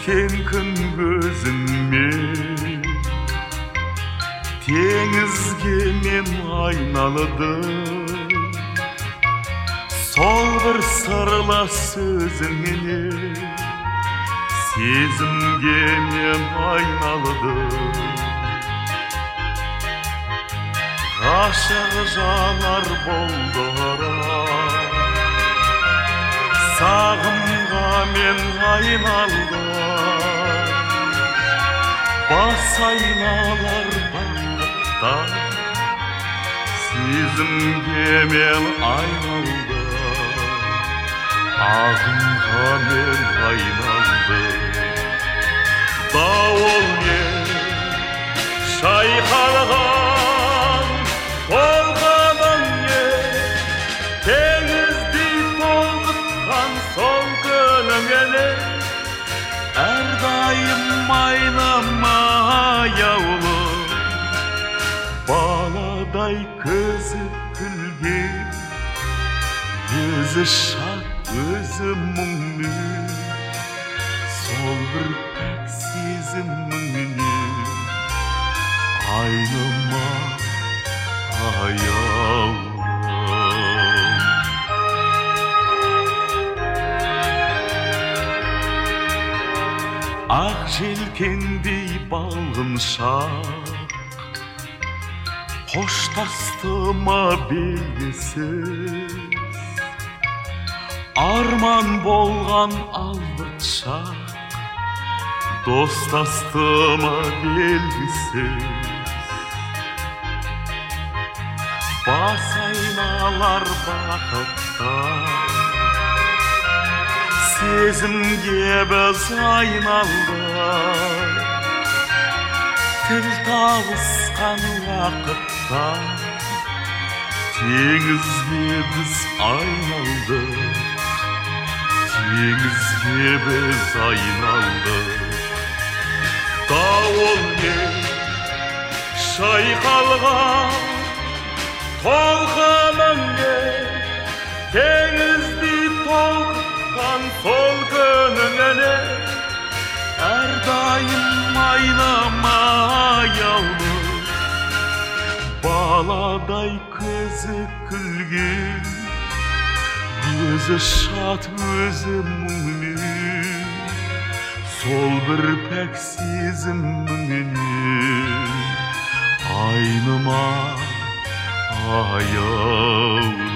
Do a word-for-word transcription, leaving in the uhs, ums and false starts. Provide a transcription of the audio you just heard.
өткен күн көзіңмен теңізге мен айналды. Сол бір сырлы сөзіңе сезімге мен айналдым. Ғашық жанар болдырар, сағымға мен айналдым. Бас айналар бақыттан, сезімге мен айналдым. Ағымға мен айналдым. Дауыл ел шайқалған толқыным ел, теңіздей толқытқан сол күніңе әрдайым айнама аяулы. Баладай көзі күлген, өзі шат, өзі мұңлы, сол бір пәк сезіміңнен айнама аяулым. Ақ желкендей балғыншақ қоштасты ма белгісіз, арман болған албырт шақ достасты ма белгісіз. Бас айналар бақыттан, сезімге біз айналдық. Тіл табысқан уақытта теңізге біз айналдық. Теңізге біз айналдық. Дауыл ел шайқалған толқыным ел, теңіздей толқытқан сол күніңе әрдайым айнама аяулым. Баладай көзі күлген, өзі шат, өзі мұңлы, сол бір пәк сезіміңнен айнама аяулым.